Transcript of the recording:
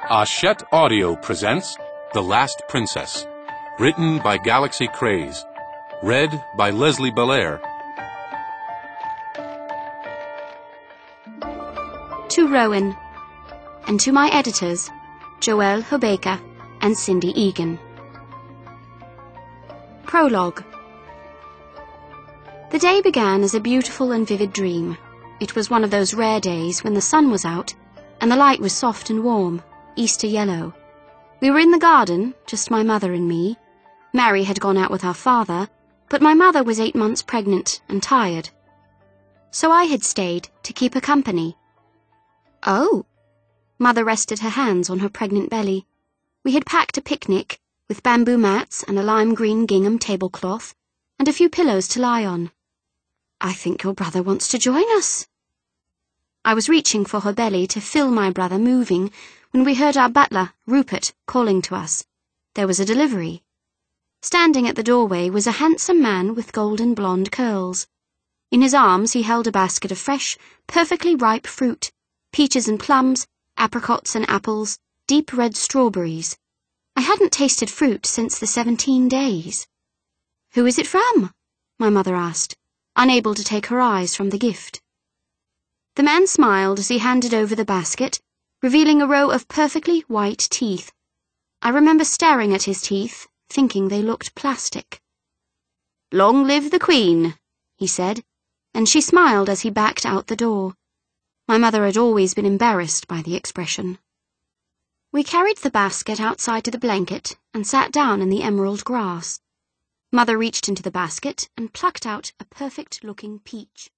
Hachette Audio presents The Last Princess, written by Galaxy Craze, read by Leslie Belair. To Rowan, and to my editors, Joelle Hobeka and Cindy Egan. Prologue. The day began as a beautiful and vivid dream. It was one of those rare days when the sun was out and the light was soft and warm, Easter yellow. We were in the garden, just my mother and me. Mary had gone out with our father, but my mother was 8 months pregnant and tired. So I had stayed to keep her company. Oh! Mother rested her hands on her pregnant belly. We had packed a picnic with bamboo mats and a lime green gingham tablecloth and a few pillows to lie on. I think your brother wants to join us. I was reaching for her belly to feel my brother moving when we heard our butler, Rupert, calling to us. There was a delivery. Standing at the doorway was a handsome man with golden blonde curls. In his arms he held a basket of fresh, perfectly ripe fruit, peaches and plums, apricots and apples, deep red strawberries. I hadn't tasted fruit since the 17 days. Who is it from? My mother asked, unable to take her eyes from the gift. The man smiled as he handed over the basket, revealing a row of perfectly white teeth. I remember staring at his teeth, thinking they looked plastic. "Long live the Queen," he said, and she smiled as he backed out the door. My mother had always been embarrassed by the expression. We carried the basket outside to the blanket and sat down in the emerald grass. Mother reached into the basket and plucked out a perfect-looking peach.